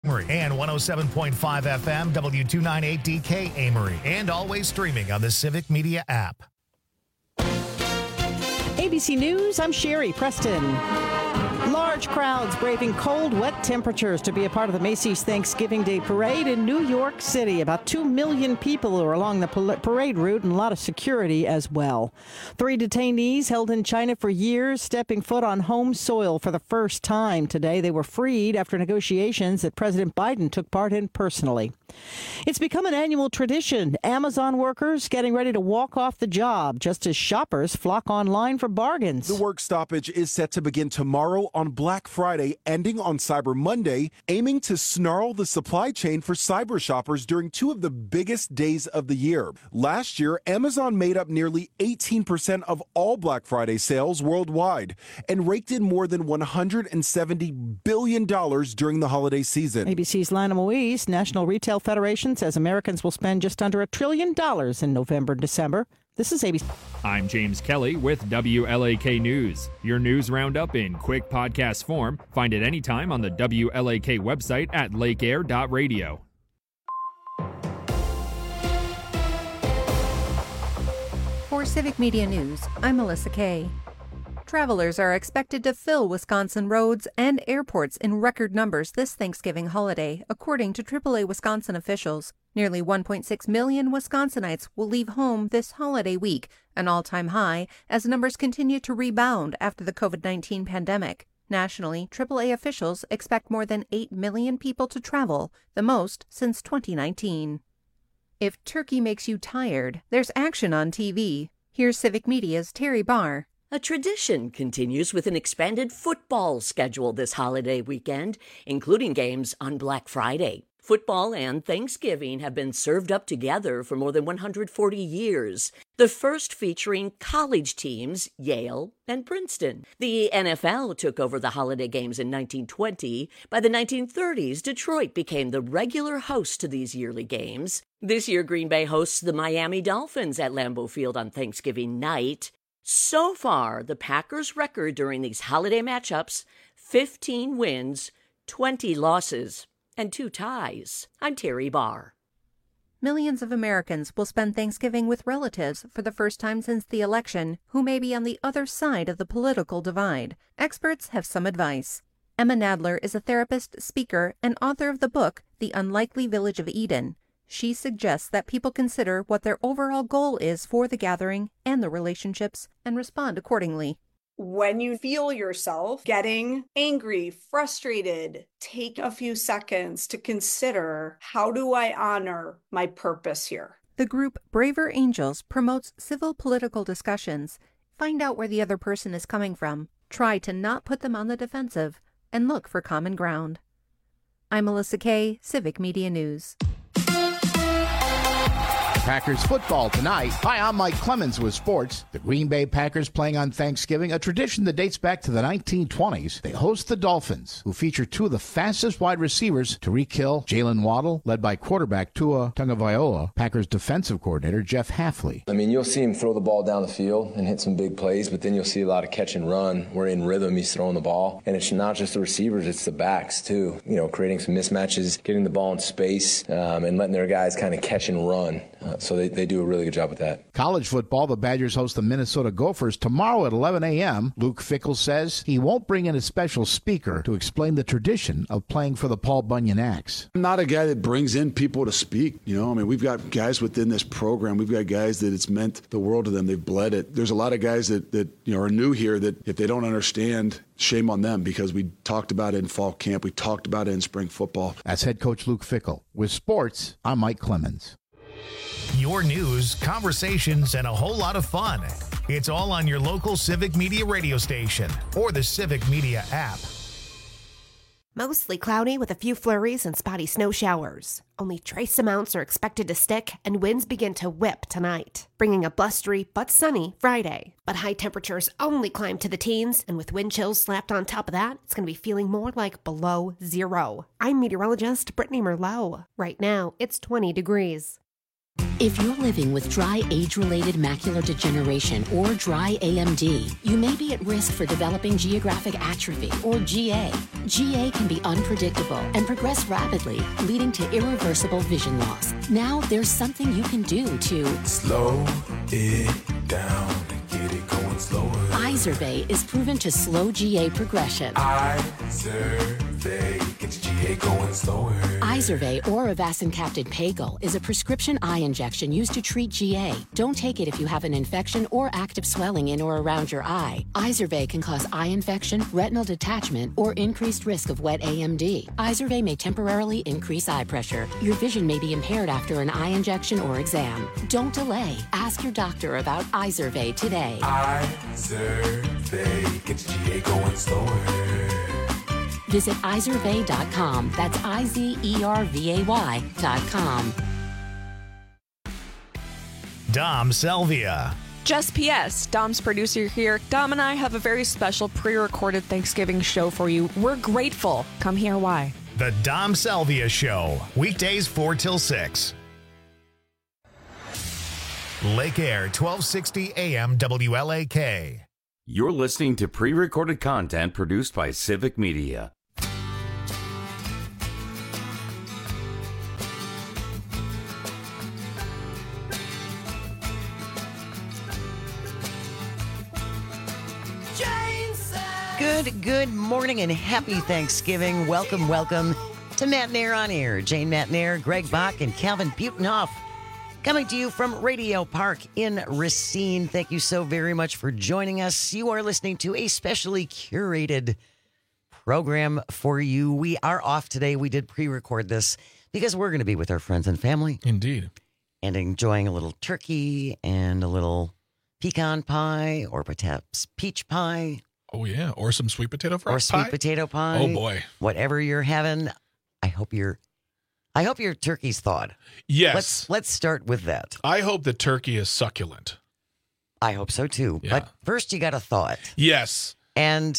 Amory and 107.5 FM W298DK Amory, and always streaming on the Civic Media app. ABC News, I'm Sherry Preston. Large crowds braving cold, wet temperatures to be a part of the Macy's Thanksgiving Day Parade in New York City. About 2 million people are along the parade route and a lot of security as well. 3 detainees held in China for years, stepping foot on home soil for the first time today. They were freed after negotiations that President Biden took part in personally. It's become an annual tradition. Amazon workers getting ready to walk off the job just as shoppers flock online for bargains. The work stoppage is set to begin tomorrow on Black Friday, ending on Cyber Monday, aiming to snarl the supply chain for cyber shoppers during 2 of the biggest days of the year. Last year, Amazon made up nearly 18% of all Black Friday sales worldwide and raked in more than $170 billion during the holiday season. ABC's Lana Moise, National Retail Federation, says Americans will spend just under $1 trillion in November and December. This is ABC. I'm James Kelly with WLAK News. Your news roundup in quick podcast form. Find it anytime on the WLAK website at lakeair.radio. For Civic Media News, I'm Melissa Kay. Travelers are expected to fill Wisconsin roads and airports in record numbers this Thanksgiving holiday, according to AAA Wisconsin officials. Nearly 1.6 million Wisconsinites will leave home this holiday week, an all-time high, as numbers continue to rebound after the COVID-19 pandemic. Nationally, AAA officials expect more than 8 million people to travel, the most since 2019. If turkey makes you tired, there's action on TV. Here's Civic Media's Terry Barr. A tradition continues with an expanded football schedule this holiday weekend, including games on Black Friday. Football and Thanksgiving have been served up together for more than 140 years, the first featuring college teams, Yale and Princeton. The NFL took over the holiday games in 1920. By the 1930s, Detroit became the regular host to these yearly games. This year, Green Bay hosts the Miami Dolphins at Lambeau Field on Thanksgiving night. So far, the Packers' record during these holiday matchups, 15 wins, 20 losses, and 2 ties. I'm Terry Barr. Millions of Americans will spend Thanksgiving with relatives for the first time since the election who may be on the other side of the political divide. Experts have some advice. Emma Nadler is a therapist, speaker, and author of the book, The Unlikely Village of Eden. She suggests that people consider what their overall goal is for the gathering and the relationships and respond accordingly. When you feel yourself getting angry, frustrated, take a few seconds to consider, how do I honor my purpose here? The group Braver Angels promotes civil political discussions. Find out where the other person is coming from. Try to not put them on the defensive and look for common ground. I'm Melissa Kay, Civic Media News. Packers football tonight. Hi, I'm Mike Clemens with sports. The Green Bay Packers playing on Thanksgiving, a tradition that dates back to the 1920s. They host the Dolphins, who feature 2 of the fastest wide receivers, Tyreek Hill, Jalen Waddle, led by quarterback Tua Tagovailoa, Packers defensive coordinator Jeff Hafley. I mean, you'll see him throw the ball down the field and hit some big plays, but then you'll see a lot of catch and run. We're in rhythm, he's throwing the ball. And it's not just the receivers, it's the backs, too. You know, creating some mismatches, getting the ball in space, and letting their guys kind of catch and run. So they do a really good job with that. College football, the Badgers host the Minnesota Gophers tomorrow at 11 a.m. Luke Fickell says he won't bring in a special speaker to explain the tradition of playing for the Paul Bunyan Axe. I'm not a guy that brings in people to speak. You know, I mean, we've got guys within this program. We've got guys that it's meant the world to them. They've bled it. There's a lot of guys that you know are new here that if they don't understand, shame on them, because we talked about it in fall camp. We talked about it in spring football. That's head coach Luke Fickell. With sports, I'm Mike Clemens. Your news, conversations, and a whole lot of fun. It's all on your local Civic Media radio station or the Civic Media app. Mostly cloudy with a few flurries and spotty snow showers. Only trace amounts are expected to stick, and winds begin to whip tonight, bringing a blustery but sunny Friday. But high temperatures only climb to the teens, and with wind chills slapped on top of that, it's going to be feeling more like below zero. I'm meteorologist Brittany Merlot. Right now, it's 20 degrees. If you're living with dry age-related macular degeneration or dry AMD, you may be at risk for developing geographic atrophy or GA. GA can be unpredictable and progress rapidly, leading to irreversible vision loss. Now there's something you can do to slow it down and get it going slower. Izervay is proven to slow GA progression. Izervay gets GA going slower. Izervay or avacincaptad pegol is a prescription eye injection used to treat GA. Don't take it if you have an infection or active swelling in or around your eye. Izervay can cause eye infection, retinal detachment, or increased risk of wet AMD. Izervay may temporarily increase eye pressure. Your vision may be impaired after an eye injection or exam. Don't delay. Ask your doctor about Izervay today. Izervay gets GA going slower. Visit Izervay.com. That's IZERVAY.com. Dom Selvia. Just P.S. Dom's producer here. Dom and I have a very special pre-recorded Thanksgiving show for you. We're grateful. Come hear why. The Dom Selvia Show. Weekdays 4 till 6. Lake Air, 1260 AM WLAK. You're listening to pre-recorded content produced by Civic Media. Good morning and happy Thanksgiving. Welcome to Matt Nair on Air. Jane Matt Nair, Greg Bach, and Calvin Butenhoff coming to you from Radio Park in Racine. Thank you so very much for joining us. You are listening to a specially curated program for you. We are off today. We did pre-record this because we're going to be with our friends and family. Indeed. And enjoying a little turkey and a little pecan pie or perhaps peach pie. Oh, yeah. Or some sweet potato pie. Or sweet potato pie. Oh, boy. Whatever you're having, I hope your turkey's thawed. Yes. Let's start with that. I hope the turkey is succulent. I hope so, too. Yeah. But first, you got to thaw it. Yes. And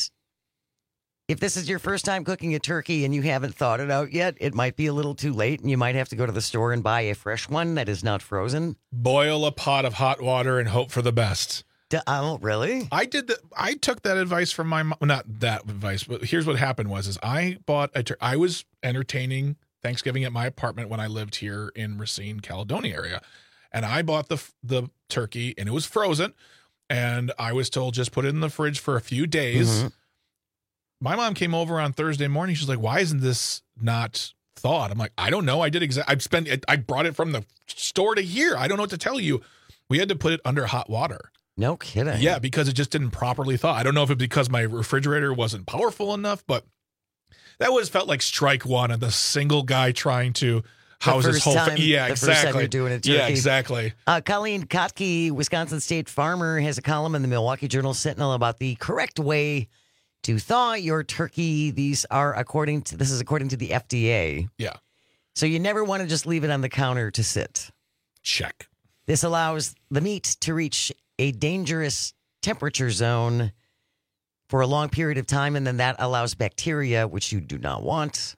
if this is your first time cooking a turkey and you haven't thawed it out yet, it might be a little too late, and you might have to go to the store and buy a fresh one that is not frozen. Boil a pot of hot water and hope for the best. Oh, really? I took that advice from my mom. Not that advice, but here's what happened was I bought I was entertaining Thanksgiving at my apartment when I lived here in Racine, Caledonia area. And I bought the turkey and it was frozen. And I was told just put it in the fridge for a few days. Mm-hmm. My mom came over on Thursday morning. She's like, why isn't this not thawed? I'm like, I don't know. I brought it from the store to here. I don't know what to tell you. We had to put it under hot water. No kidding. Yeah, because it just didn't properly thaw. I don't know if it's because my refrigerator wasn't powerful enough, but that felt like strike one of the single guy trying to house his whole family. Yeah, the exactly. First time you're doing a turkey. Yeah, exactly. Colleen Kotke, Wisconsin State farmer, has a column in the Milwaukee Journal Sentinel about the correct way to thaw your turkey. This is according to the FDA. Yeah. So you never want to just leave it on the counter to sit. Check. This allows the meat to reach a dangerous temperature zone for a long period of time, and then that allows bacteria, which you do not want.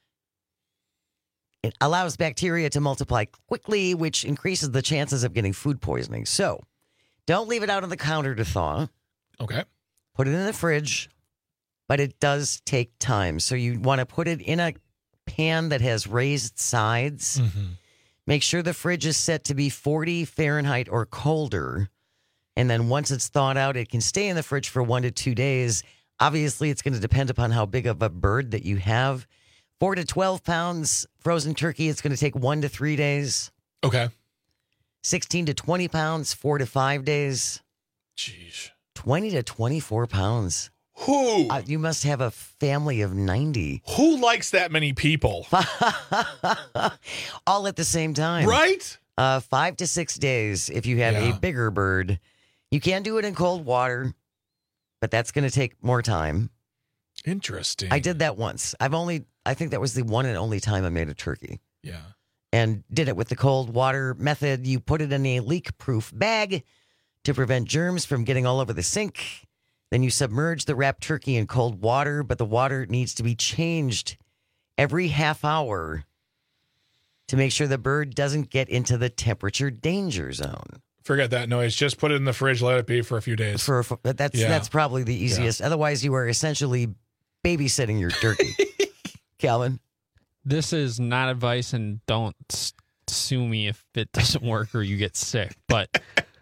It allows bacteria to multiply quickly, which increases the chances of getting food poisoning. So don't leave it out on the counter to thaw. Okay. Put it in the fridge, but it does take time. So you want to put it in a pan that has raised sides. Mm-hmm. Make sure the fridge is set to be 40 Fahrenheit or colder. And then once it's thawed out, it can stay in the fridge for 1 to 2 days. Obviously, it's going to depend upon how big of a bird that you have. 4 to 12 pounds frozen turkey, it's going to take 1 to 3 days. Okay. 16 to 20 pounds, 4 to 5 days. Jeez. 20 to 24 pounds. Who? You must have a family of 90. Who likes that many people? All at the same time. Right? 5 to 6 days if you have a bigger bird. You can do it in cold water, but that's going to take more time. Interesting. I did that once. I think that was the one and only time I made a turkey. Yeah. And did it with the cold water method. You put it in a leak-proof bag to prevent germs from getting all over the sink. Then you submerge the wrapped turkey in cold water, but the water needs to be changed every half hour to make sure the bird doesn't get into the temperature danger zone. Forget that noise. Just put it in the fridge. Let it be for a few days. That's probably the easiest. Yeah. Otherwise, you are essentially babysitting your turkey. Calvin? This is not advice, and don't sue me if it doesn't work or you get sick. But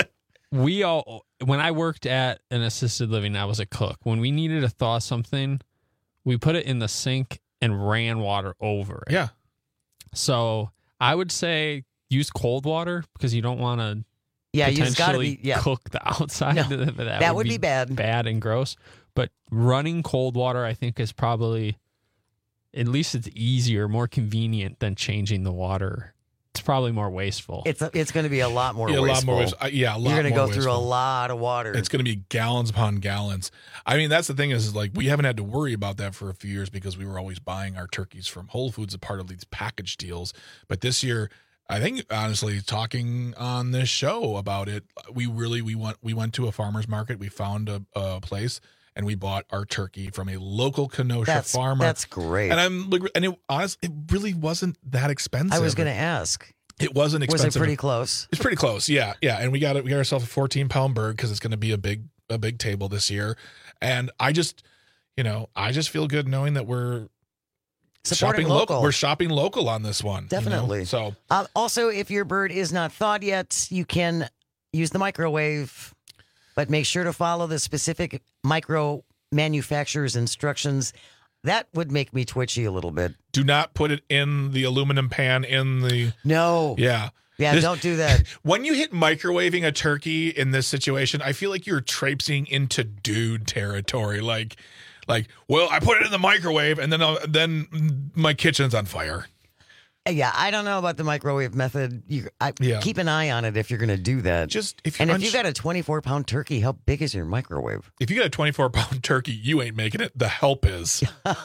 when I worked at an assisted living, I was a cook. When we needed to thaw something, we put it in the sink and ran water over it. Yeah. So I would say use cold water because you don't want to potentially cook the outside. No, that would be bad. Bad and gross. But running cold water, I think, is probably, at least it's easier, more convenient than changing the water. It's probably more wasteful. It's going to be a lot more wasteful. You're going to go through a lot of water. It's going to be gallons upon gallons. I mean, that's the thing is like we haven't had to worry about that for a few years because we were always buying our turkeys from Whole Foods, a part of these package deals. But this year, I think honestly, talking on this show about it, we went to a farmer's market. We found a place and we bought our turkey from a local Kenosha farmer. That's great. And it really wasn't that expensive. I was going to ask. It wasn't expensive. Was it pretty close? It's pretty close. Yeah. And we got ourselves a 14-pound bird because it's going to be a big table this year. And I just feel good knowing that we're shopping local. We're shopping local on this one. Definitely. So also, if your bird is not thawed yet, you can use the microwave, but make sure to follow the specific micro manufacturer's instructions. That would make me twitchy a little bit. Do not put it in the aluminum pan No. Yeah. Yeah, don't do that. When you hit microwaving a turkey in this situation, I feel like you're traipsing into dude territory. Like, well, I put it in the microwave and then my kitchen's on fire. Yeah, I don't know about the microwave method. Keep an eye on it if you're going to do that. If you got a 24-pound turkey, how big is your microwave? If you got a 24-pound turkey, you ain't making it. The help is.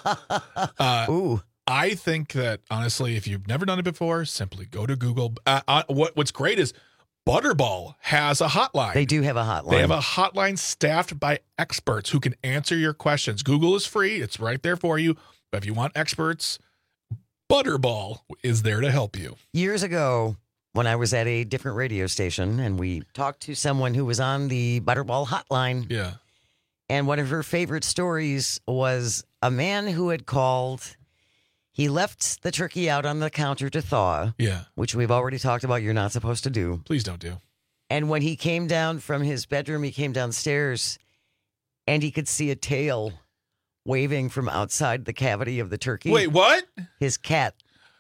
Ooh. I think that, honestly, if you've never done it before, simply go to Google. What's great is Butterball has a hotline. They do have a hotline. They have a hotline staffed by experts who can answer your questions. Google is free. It's right there for you. But if you want experts, Butterball is there to help you. Years ago, when I was at a different radio station and we talked to someone who was on the Butterball hotline. Yeah. And one of her favorite stories was a man who had called. He left the turkey out on the counter to thaw. Yeah. Which we've already talked about you're not supposed to do. Please don't do. And when he came down from his bedroom, he came downstairs and he could see a tail waving from outside the cavity of the turkey. Wait, what? His cat.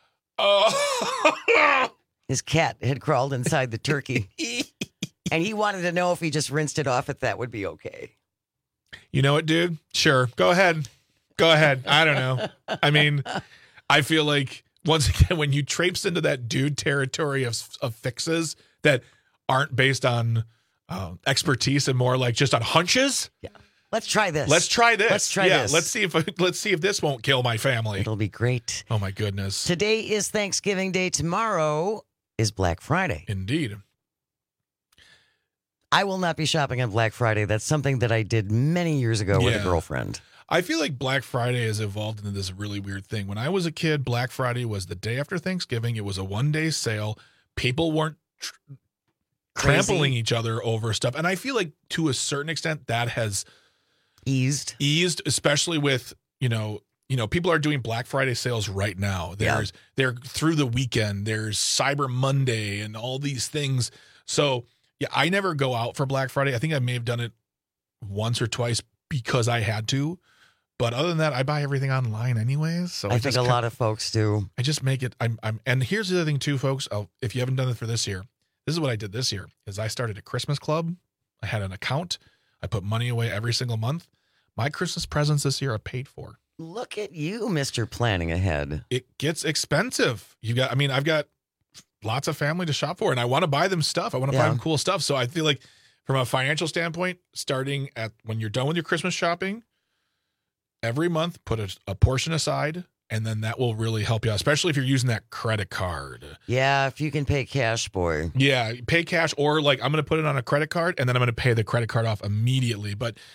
His cat had crawled inside the turkey. And he wanted to know if he just rinsed it off, if that would be okay. You know what, dude? Sure. Go ahead. I don't know. I mean, I feel like, once again, when you traipse into that dude territory of fixes that aren't based on expertise and more like just on hunches. Yeah. Let's try this. Let's try this. This. Let's see if this won't kill my family. It'll be great. Oh my goodness. Today is Thanksgiving Day. Tomorrow is Black Friday. Indeed. I will not be shopping on Black Friday. That's something that I did many years ago with a girlfriend. I feel like Black Friday has evolved into this really weird thing. When I was a kid, Black Friday was the day after Thanksgiving. It was a one-day sale. People weren't trampling each other over stuff. And I feel like to a certain extent that has eased, especially with, people are doing Black Friday sales right now. They're through the weekend. There's Cyber Monday and all these things. So yeah, I never go out for Black Friday. I think I may have done it once or twice because I had to. But other than that, I buy everything online anyways. So I think a lot of folks do. I just make it. And here's the other thing too, folks. If you haven't done it for this year, this is what I did this year. Is I started a Christmas club. I had an account. I put money away every single month. My Christmas presents this year are paid for. Look at you, Mr. Planning Ahead. It gets expensive. I've got lots of family to shop for, and I want to buy them stuff. I want to buy them cool stuff. So I feel like from a financial standpoint, starting at when you're done with your Christmas shopping, every month, put a portion aside, and then that will really help you out, especially if you're using that credit card. Yeah, if you can pay cash, boy. Yeah, pay cash, or like I'm going to put it on a credit card, and then I'm going to pay the credit card off immediately. But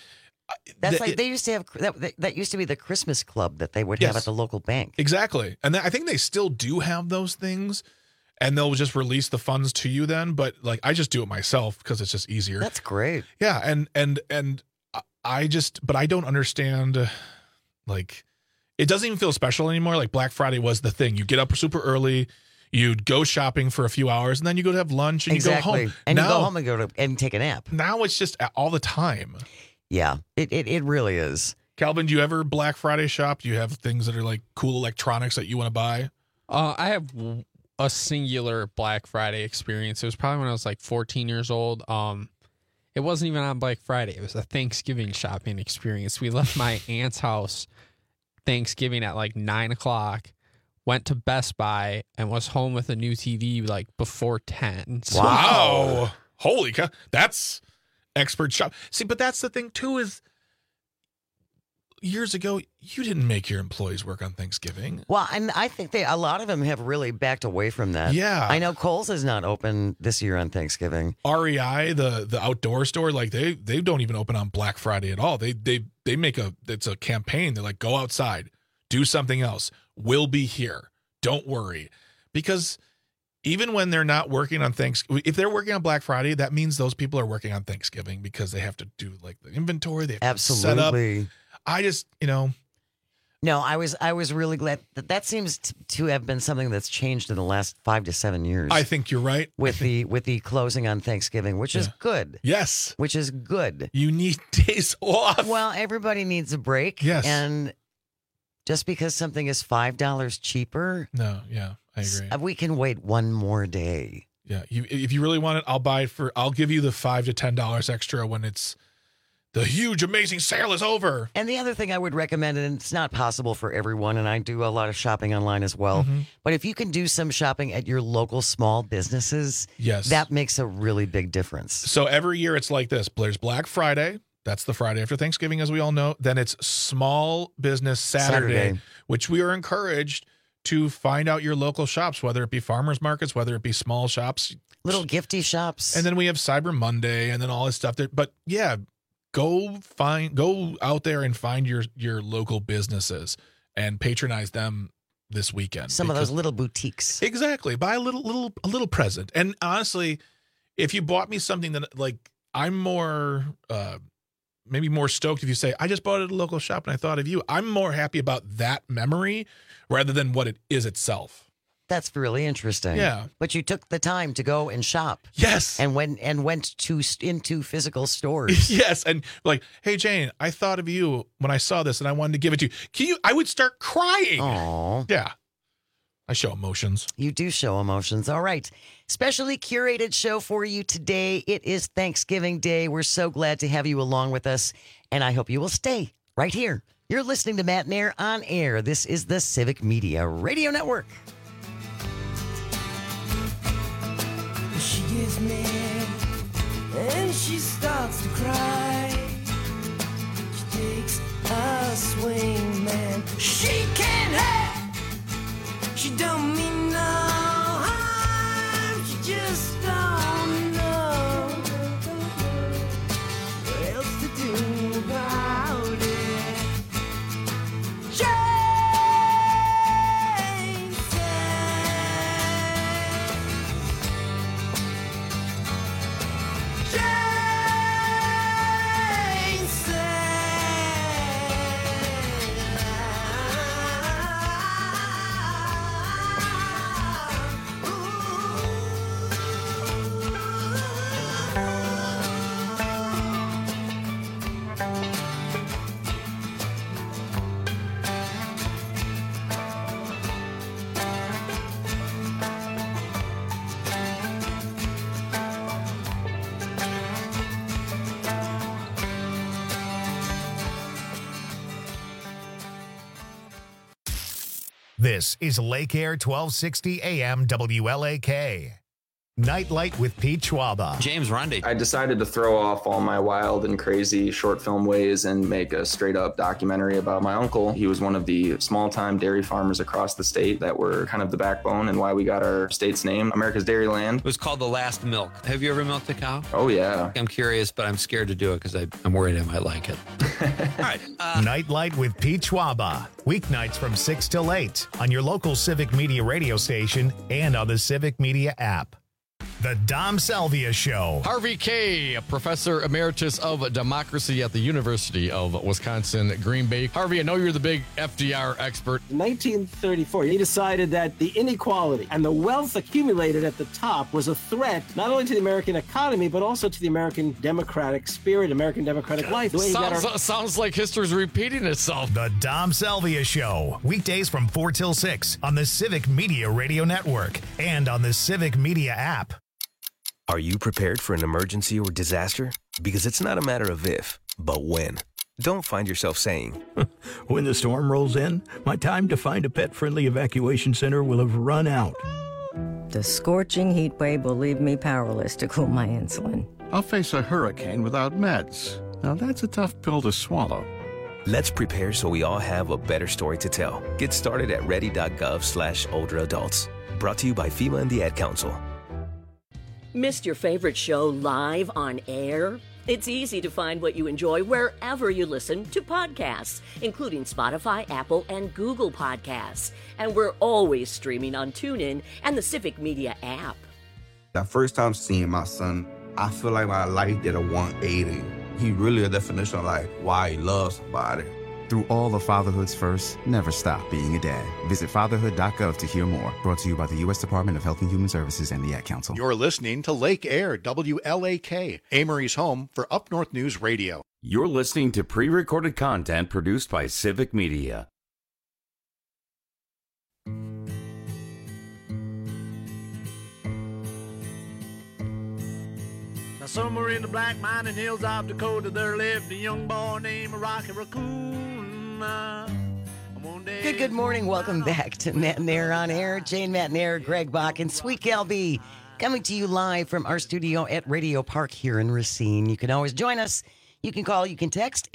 That's like they used to have that used to be the Christmas club that they would have at the local bank. Exactly. And I think they still do have those things, and they'll just release the funds to you then. But like, I just do it myself because it's just easier. That's great. Yeah. And but I don't understand, like, it doesn't even feel special anymore. Like Black Friday was the thing. You get up super early, you'd go shopping for a few hours, and then you go to have lunch and you go home. And you go home and take a nap. Now it's just all the time. Yeah, it really is. Calvin, do you ever Black Friday shop? Do you have things that are like cool electronics that you want to buy? I have a singular Black Friday experience. It was probably when I was like 14 years old. It wasn't even on Black Friday. It was a Thanksgiving shopping experience. We left my aunt's house Thanksgiving at like 9 o'clock, went to Best Buy, and was home with a new TV like before 10. So, wow. Holy cow. That's expert shop. See, but that's the thing too, is years ago, you didn't make your employees work on Thanksgiving. Well, and I think a lot of them have really backed away from that. Yeah. I know Kohl's is not open this year on Thanksgiving. REI, the outdoor store, like they don't even open on Black Friday at all. They make it's a campaign. They're like, go outside, do something else. We'll be here. Don't worry. Because even when they're not working on Thanksgiving, if they're working on Black Friday, that means those people are working on Thanksgiving because they have to do like the inventory. They have to set up. I just, No, I was really glad that seems to have been something that's changed in the last 5 to 7 years. I think you're right. With the closing on Thanksgiving, which is good. Yes. Which is good. You need days off. Well, everybody needs a break. Yes. And just because something is $5 cheaper. No, yeah, I agree. We can wait one more day. Yeah. If you really want it, I'll give you the $5 to $10 extra when it's the huge, amazing sale is over. And the other thing I would recommend, and it's not possible for everyone, and I do a lot of shopping online as well, but if you can do some shopping at your local small businesses, yes, that makes a really big difference. So every year it's like this. There's Black Friday. That's the Friday after Thanksgiving, as we all know. Then it's Small Business Saturday, which we are encouraged to find out your local shops, whether it be farmers markets, whether it be small shops. Little gifty shops. And then we have Cyber Monday and then all this stuff. But yeah, go out there and find your local businesses and patronize them this weekend. Some of those little boutiques. Exactly. Buy a little present. And honestly, if you bought me something that like I'm more maybe more stoked if you say, I just bought it at a local shop and I thought of you. I'm more happy about that memory rather than what it is itself. That's really interesting. Yeah. But you took the time to go and shop. Yes. And went into physical stores. Yes. And like, hey, Jane, I thought of you when I saw this and I wanted to give it to you. I would start crying. Aww. Yeah. I show emotions. You do show emotions. All right. Specially curated show for you today. It is Thanksgiving Day. We're so glad to have you along with us, and I hope you will stay right here. You're listening to Matt Nair on Air. This is the Civic Media Radio Network. She gets mad and she starts to cry. She takes a swing, man. She can't have. She don't mean no harm. She just don't know what else to do about it. Jane This is Lake Air 1260 AM WLAK. Nightlight with Pete Schwaba. James Rundy. I decided to throw off all my wild and crazy short film ways and make a straight up documentary about my uncle. He was one of the small time dairy farmers across the state that were kind of the backbone and why we got our state's name, America's Dairy Land. It was called The Last Milk. Have you ever milked a cow? Oh, yeah. I'm curious, but I'm scared to do it because I'm worried I might like it. All right. Nightlight with Pete Schwaba. Weeknights from 6 till 8 on your local Civic Media radio station and on the Civic Media app. The Dom Salvia Show. Harvey Kaye, Professor Emeritus of Democracy at the University of Wisconsin, Green Bay. Harvey, I know you're the big FDR expert. In 1934, he decided that the inequality and the wealth accumulated at the top was a threat not only to the American economy, but also to the American democratic spirit, American democratic life. The way Sounds like history's repeating itself. The Dom Salvia Show. Weekdays from 4 till 6 on the Civic Media Radio Network and on the Civic Media app. Are you prepared for an emergency or disaster? Because it's not a matter of if, but when. Don't find yourself saying, when the storm rolls in, my time to find a pet-friendly evacuation center will have run out. The scorching heat wave will leave me powerless to cool my insulin. I'll face a hurricane without meds. Now that's a tough pill to swallow. Let's prepare so we all have a better story to tell. Get started at ready.gov/older adults. Brought to you by FEMA and the Ad Council. Missed your favorite show live on air? It's easy to find what you enjoy wherever you listen to podcasts, including Spotify, Apple, and Google Podcasts. And we're always streaming on TuneIn and the Civic Media app. The first time seeing my son, I feel like my life did a 180. He really a definition of like why he loves somebody. Through all of fatherhood's first, never stop being a dad. Visit fatherhood.gov to hear more. Brought to you by the U.S. Department of Health and Human Services and the Ad Council. You're listening to Lake Air, WLAK, Amory's home for Up North News Radio. You're listening to pre-recorded content produced by Civic Media. Now somewhere in the black mining hills of Dakota, there lived a young boy named Rocky Raccoon. Good morning. Welcome back to Matt and Air on Air. Jane, Matt and Air, Greg Bach, and Sweet Gal B coming to you live from our studio at Radio Park here in Racine. You can always join us. You can call, you can text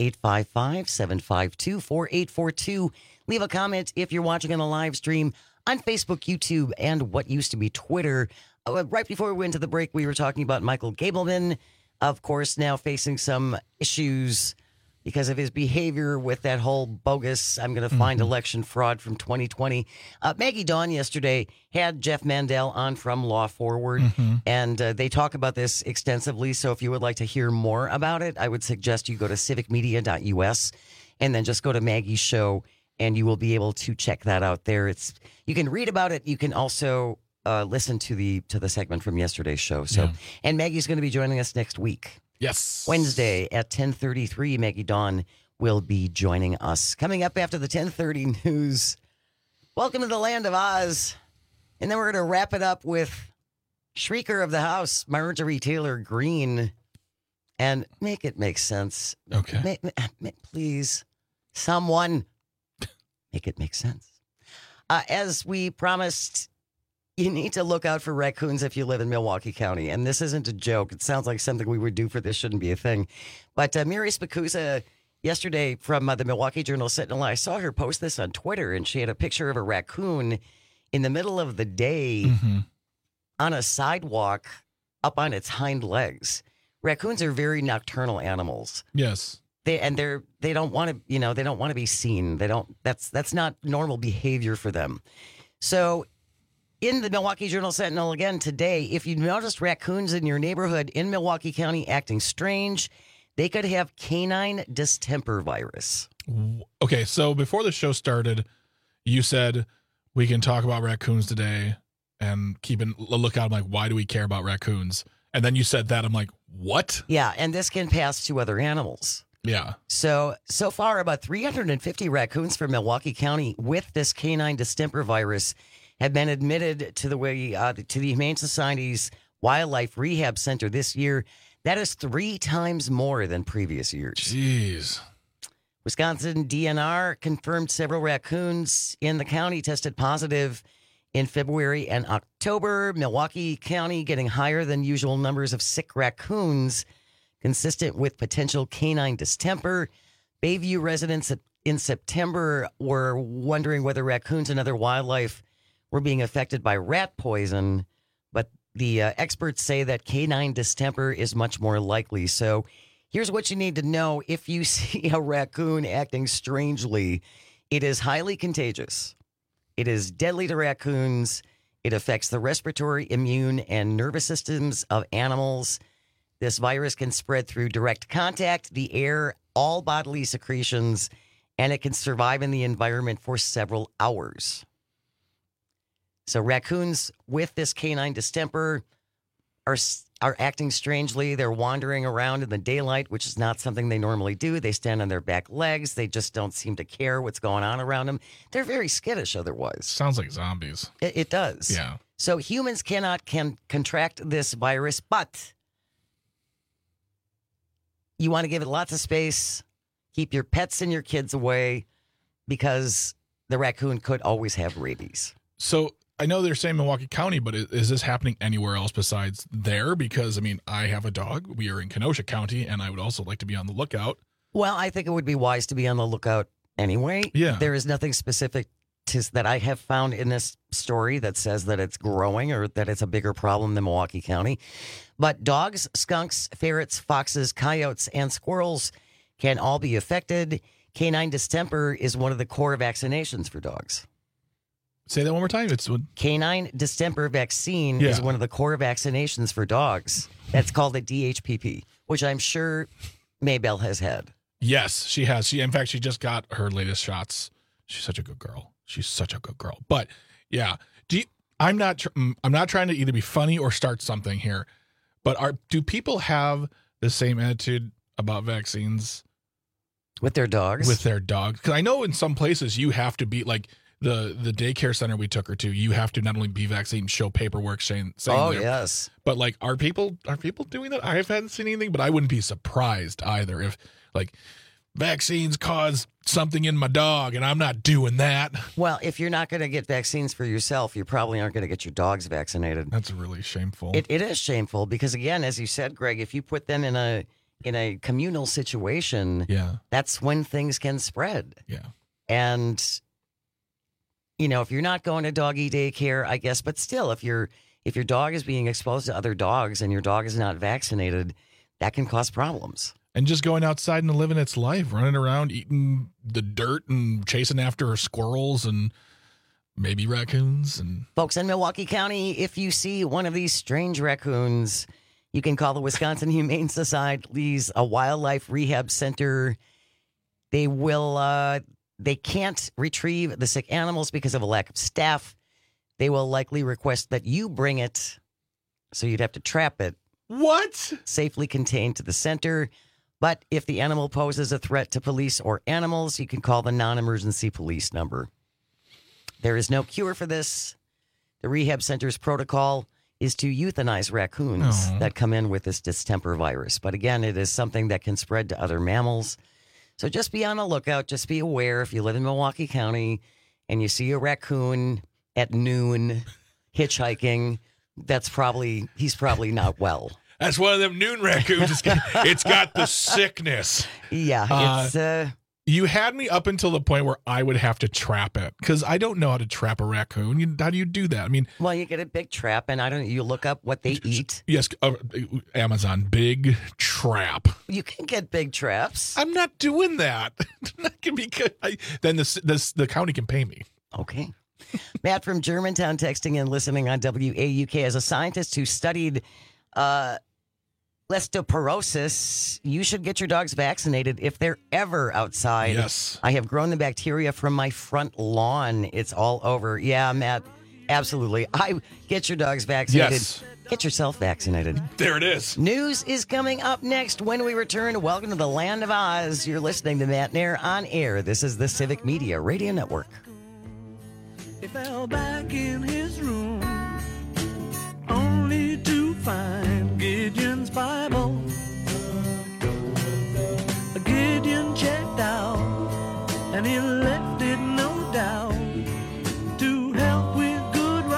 855-752-4842. Leave a comment if you're watching on the live stream on Facebook, YouTube, and what used to be Twitter. Right before we went to the break, we were talking about Michael Gableman, of course, now facing some issues because of his behavior with that whole bogus, I'm going to find election fraud from 2020. Maggie Dawn yesterday had Jeff Mandel on from Law Forward, and they talk about this extensively. So if you would like to hear more about it, I would suggest you go to civicmedia.us and then just go to Maggie's show, and you will be able to check that out there. You can read about it. You can also listen to the segment from yesterday's show. So, and Maggie's going to be joining us next week. Yes. Wednesday at 10:33, Maggie Dawn will be joining us. Coming up after the 10:30 news, welcome to the land of Oz. And then we're going to wrap it up with Shrieker of the House, Marjorie Taylor Greene. And make it make sense. Okay. Please, someone, make it make sense. As we promised, you need to look out for raccoons if you live in Milwaukee County. And this isn't a joke. It sounds like something we would do for this shouldn't be a thing. But Miri Spikusa, yesterday from the Milwaukee Journal-Sentinel, I saw her post this on Twitter, and she had a picture of a raccoon in the middle of the day on a sidewalk up on its hind legs. Raccoons are very nocturnal animals. Yes. They don't want to, they don't want to be seen. That's not normal behavior for them. So in the Milwaukee Journal-Sentinel again today, if you noticed raccoons in your neighborhood in Milwaukee County acting strange, they could have canine distemper virus. Okay, so before the show started, you said we can talk about raccoons today and keep a lookout. I'm like, why do we care about raccoons? And then you said that. I'm like, what? Yeah, and this can pass to other animals. Yeah. So far, about 350 raccoons from Milwaukee County with this canine distemper virus have been admitted to the Humane Society's Wildlife Rehab Center this year. That is 3 times more than previous years. Jeez. Wisconsin DNR confirmed several raccoons in the county tested positive In February and October, Milwaukee County getting higher than usual numbers of sick raccoons, consistent with potential canine distemper. Bayview residents in September were wondering whether raccoons and other wildlife were being affected by rat poison, but the experts say that canine distemper is much more likely. So here's what you need to know. If you see a raccoon acting strangely, it is highly contagious. It is deadly to raccoons. It affects the respiratory, immune, and nervous systems of animals. This virus can spread through direct contact, the air, all bodily secretions, and it can survive in the environment for several hours. So raccoons with this canine distemper are acting strangely. They're wandering around in the daylight, which is not something they normally do. They stand on their back legs. They just don't seem to care what's going on around them. They're very skittish otherwise. Sounds like zombies. It does. Yeah. So humans can contract this virus, but you want to give it lots of space. Keep your pets and your kids away because the raccoon could always have rabies. So I know they're saying Milwaukee County, but is this happening anywhere else besides there? Because, I mean, I have a dog. We are in Kenosha County, and I would also like to be on the lookout. Well, I think it would be wise to be on the lookout anyway. Yeah. There is nothing specific that I have found in this story that says that it's growing or that it's a bigger problem than Milwaukee County. But dogs, skunks, ferrets, foxes, coyotes, and squirrels can all be affected. Canine distemper is one of the core vaccinations for dogs. Say that one more time. Canine distemper vaccine is one of the core vaccinations for dogs. That's called the DHPP, which I'm sure Maybelle has had. Yes, she has. In fact, she just got her latest shots. She's such a good girl. But yeah, I'm not trying to either be funny or start something here. But do people have the same attitude about vaccines with their dogs? Because I know in some places you have to be like. The daycare center we took her to, you have to not only be vaccinated, show paperwork saying yes. But like, are people doing that? I haven't seen anything, but I wouldn't be surprised either if like vaccines cause something in my dog and I'm not doing that. Well, if you're not going to get vaccines for yourself, you probably aren't going to get your dogs vaccinated. That's really shameful. It is shameful because, again, as you said, Greg, if you put them in a communal situation, that's when things can spread. Yeah. And you know, if you're not going to doggy daycare, I guess, but still, if your dog is being exposed to other dogs and your dog is not vaccinated, that can cause problems. And just going outside and living its life, running around, eating the dirt and chasing after squirrels and maybe raccoons. And folks in Milwaukee County, if you see one of these strange raccoons, you can call the Wisconsin Humane Society's a wildlife rehab center. They can't retrieve the sick animals because of a lack of staff. They will likely request that you bring it, so you'd have to trap it. What? Safely contained to the center. But if the animal poses a threat to police or animals, you can call the non-emergency police number. There is no cure for this. The rehab center's protocol is to euthanize raccoons that come in with this distemper virus. But again, it is something that can spread to other mammals. So just be on the lookout. Just be aware if you live in Milwaukee County and you see a raccoon at noon hitchhiking, he's probably not well. That's one of them noon raccoons. It's got the sickness. Yeah. You had me up until the point where I would have to trap it because I don't know how to trap a raccoon. How do you do that? I mean, well, you get a big trap, and you look up what they eat. Yes, Amazon big trap. You can get big traps. I'm not doing that. That can be good. Then the county can pay me. Okay. Matt from Germantown texting and listening on WAUK as a scientist who studied leptospirosis. You should get your dogs vaccinated if they're ever outside. Yes. I have grown the bacteria from my front lawn. It's all over. Yeah, Matt, absolutely. Get your dogs vaccinated. Yes. Get yourself vaccinated. There it is. News is coming up next when we return. Welcome to the Land of Oz. You're listening to Matt Nair on air. This is the Civic Media Radio Network. He fell back in his room, only to find Gideon's Bible. Gideon checked out, and he left it no doubt to help with good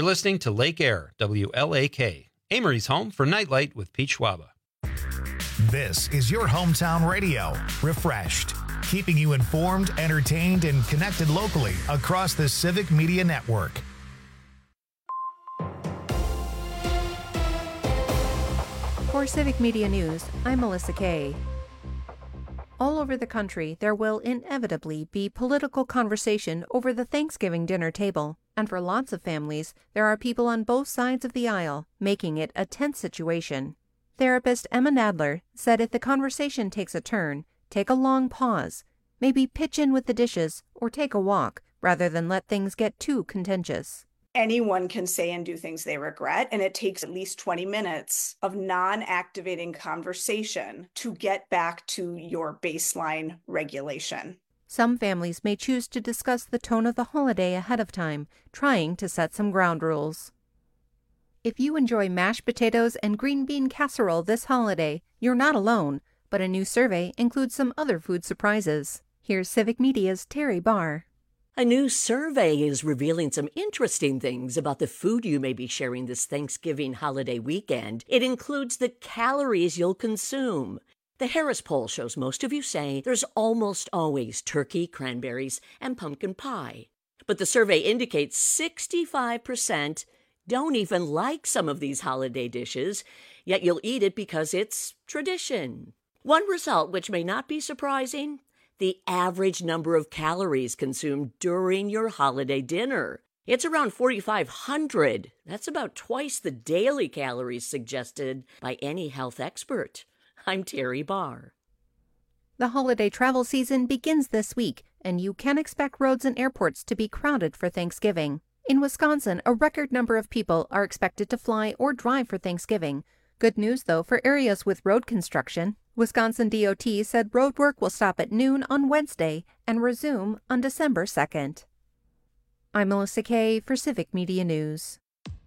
listening to Lake Air, WLAK, Amory's home for Nightlight with Pete Schwaba. This is your hometown radio, refreshed, keeping you informed, entertained, and connected locally across the Civic Media Network. For Civic Media News, I'm Melissa Kay. All over the country, there will inevitably be political conversation over the Thanksgiving dinner table, and for lots of families, there are people on both sides of the aisle, making it a tense situation. Therapist Emma Nadler said if the conversation takes a turn, take a long pause, maybe pitch in with the dishes or take a walk, rather than let things get too contentious. Anyone can say and do things they regret, and it takes at least 20 minutes of non-activating conversation to get back to your baseline regulation. Some families may choose to discuss the tone of the holiday ahead of time, trying to set some ground rules. If you enjoy mashed potatoes and green bean casserole this holiday, you're not alone, but a new survey includes some other food surprises. Here's Civic Media's Terry Barr. A new survey is revealing some interesting things about the food you may be sharing this Thanksgiving holiday weekend. It includes the calories you'll consume. The Harris poll shows most of you say there's almost always turkey, cranberries, and pumpkin pie. But the survey indicates 65% don't even like some of these holiday dishes, yet you'll eat it because it's tradition. One result, which may not be surprising, the average number of calories consumed during your holiday dinner. It's around 4,500. That's about twice the daily calories suggested by any health expert. I'm Terry Barr. The holiday travel season begins this week, and you can expect roads and airports to be crowded for Thanksgiving. In Wisconsin, a record number of people are expected to fly or drive for Thanksgiving. Good news, though, for areas with road construction. Wisconsin DOT said road work will stop at noon on Wednesday and resume on December 2nd. I'm Melissa Kay for Civic Media News.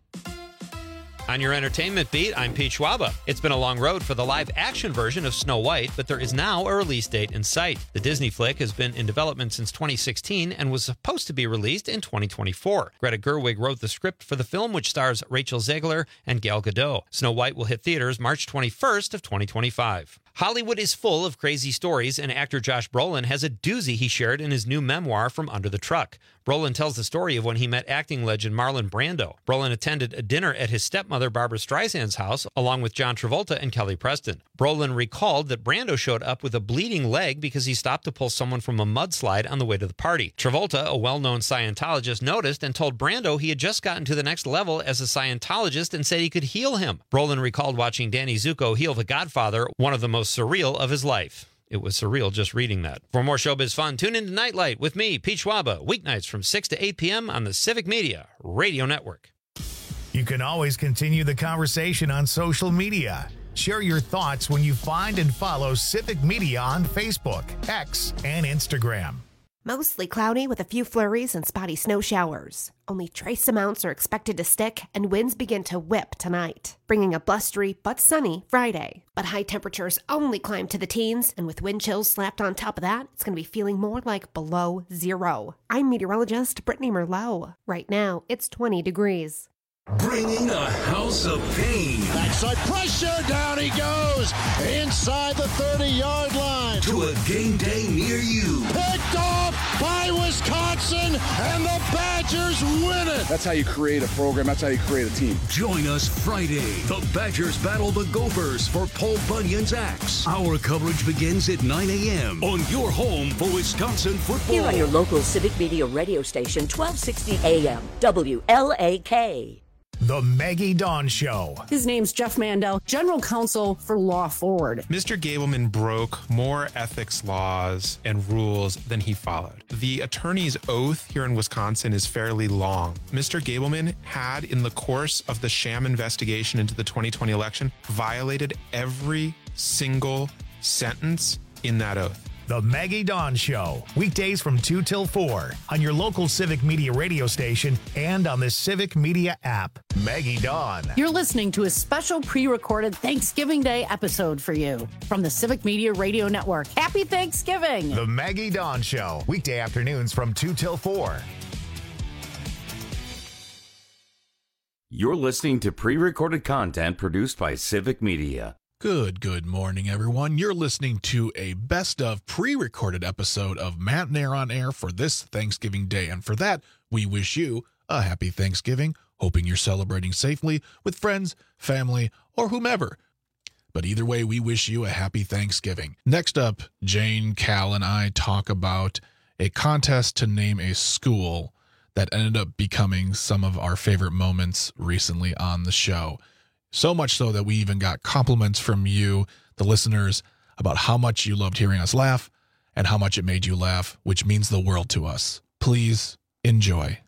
On your entertainment beat, I'm Pete Schwaba. It's been a long road for the live-action version of Snow White, but there is now a release date in sight. The Disney flick has been in development since 2016 and was supposed to be released in 2024. Greta Gerwig wrote the script for the film, which stars Rachel Zegler and Gal Gadot. Snow White will hit theaters March 21st of 2025. Hollywood is full of crazy stories, and actor Josh Brolin has a doozy he shared in his new memoir, From Under the Truck. Brolin tells the story of when he met acting legend Marlon Brando. Brolin attended a dinner at his stepmother Barbra Streisand's house, along with John Travolta and Kelly Preston. Brolin recalled that Brando showed up with a bleeding leg because he stopped to pull someone from a mudslide on the way to the party. Travolta, a well-known Scientologist, noticed and told Brando he had just gotten to the next level as a Scientologist and said he could heal him. Brolin recalled watching Danny Zuko heal The Godfather, one of the most surreal of his life. It was surreal just reading that. For more showbiz fun, tune into Nightlight with me, Pete Schwaba, weeknights from 6 to 8 p.m. on the Civic Media Radio Network. You can always continue the conversation on social media. Share your thoughts when you find and follow Civic Media on Facebook, X, and Instagram. Mostly cloudy with a few flurries and spotty snow showers. Only trace amounts are expected to stick, and winds begin to whip tonight, bringing a blustery but sunny Friday. But high temperatures only climb to the teens, and with wind chills slapped on top of that, it's going to be feeling more like below zero. I'm meteorologist Brittany Merlot. Right now, it's 20 degrees. Bringing a house of pain. Backside pressure, down he goes, inside the 30-yard line. To a game day near you. Picked off by Wisconsin, and the Badgers win it. That's how you create a program. That's how you create a team. Join us Friday. The Badgers battle the Gophers for Paul Bunyan's Axe. Our coverage begins at 9 a.m. on your home for Wisconsin football. Here on your local Civic Media radio station, 1260 AM, WLAK. The Maggie Dawn Show. His name's Jeff Mandel, General Counsel for Law Forward. Mr. Gableman broke more ethics laws and rules than he followed. The attorney's oath here in Wisconsin is fairly long. Mr. Gableman had, in the course of the sham investigation into the 2020 election, violated every single sentence in that oath. The Maggie Dawn Show, weekdays from 2 till 4 on your local Civic Media radio station and on the Civic Media app. Maggie Dawn. You're listening to a special pre-recorded Thanksgiving Day episode for you from the Civic Media Radio Network. Happy Thanksgiving! The Maggie Dawn Show, weekday afternoons from 2 till 4. You're listening to pre-recorded content produced by Civic Media. Good morning, everyone. You're listening to a best of pre-recorded episode of Matt and Air on Air for this Thanksgiving Day. And for that, we wish you a happy Thanksgiving, hoping you're celebrating safely with friends, family, or whomever. But either way, we wish you a happy Thanksgiving. Next up, Jane, Cal, and I talk about a contest to name a school that ended up becoming some of our favorite moments recently on the show. So much so that we even got compliments from you, the listeners, about how much you loved hearing us laugh and how much it made you laugh, which means the world to us. Please enjoy.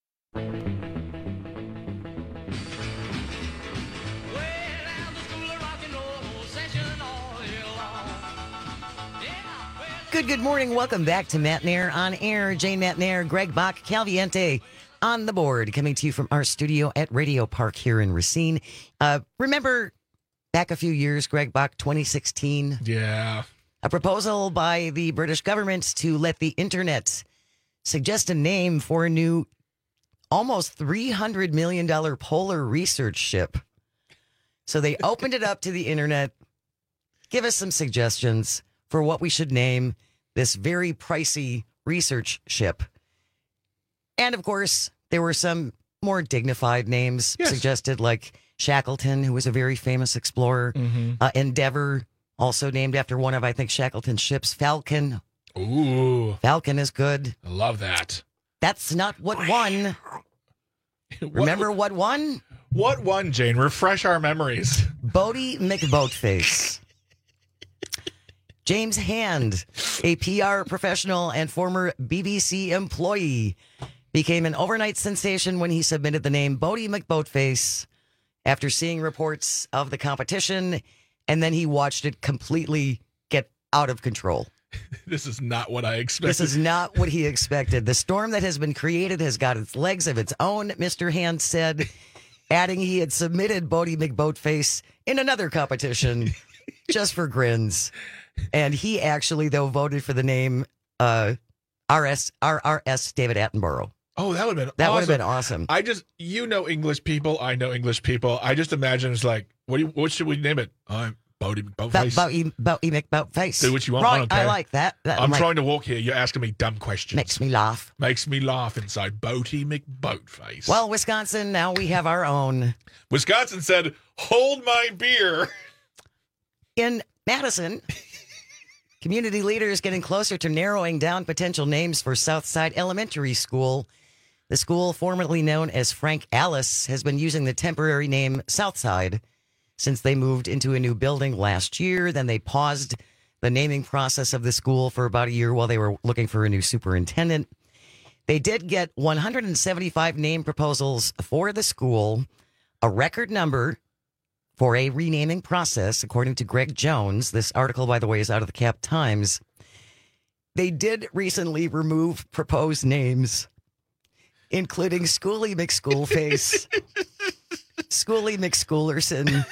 Good morning. Welcome back to Matt and Air on Air. Jane Matt and Air, Greg Bach, Calviente on the board, coming to you from our studio at Radio Park here in Racine. Remember back a few years, Greg Bach, 2016? Yeah. A proposal by the British government to let the internet suggest a name for a new almost $300 million polar research ship. So they opened it up to the internet. Give us some suggestions for what we should name this very pricey research ship. And of course, there were some more dignified names suggested, like Shackleton, who was a very famous explorer. Endeavour, also named after one of, I think, Shackleton's ships. Falcon. Ooh. Falcon is good. I love that. That's not what won. Remember what won? What won, Jane? Refresh our memories. Boaty McBoatface. James Hand, a PR professional and former BBC employee, became an overnight sensation when he submitted the name Boaty McBoatface after seeing reports of the competition, and then he watched it completely get out of control. This is not what I expected. This is not what he expected. The storm that has been created has got its legs of its own, Mr. Hand said, adding he had submitted Boaty McBoatface in another competition just for grins. And he actually, though, voted for the name RRS David Attenborough. Oh, that would have been That awesome. would have been awesome. I just, English people. I know English people. I just imagine it's like, what should we name it? I'm Boaty McBoatface. Boaty McBoatface. Do what you want. Right, Okay. I like that. I'm trying to walk here. You're asking me dumb questions. Makes me laugh. Makes me laugh inside. Boaty McBoatface. Well, Wisconsin, now we have our own. Wisconsin said, hold my beer. In Madison, community leaders getting closer to narrowing down potential names for Southside Elementary School. The school, formerly known as Frank Alice, has been using the temporary name Southside since they moved into a new building last year. Then they paused the naming process of the school for about a year while they were looking for a new superintendent. They did get 175 name proposals for the school, a record number for a renaming process, according to Greg Jones. This article, by the way, is out of the Cap Times. They did recently remove proposed names, including Schoolie McSchoolface, Schoolie McSchoolerson,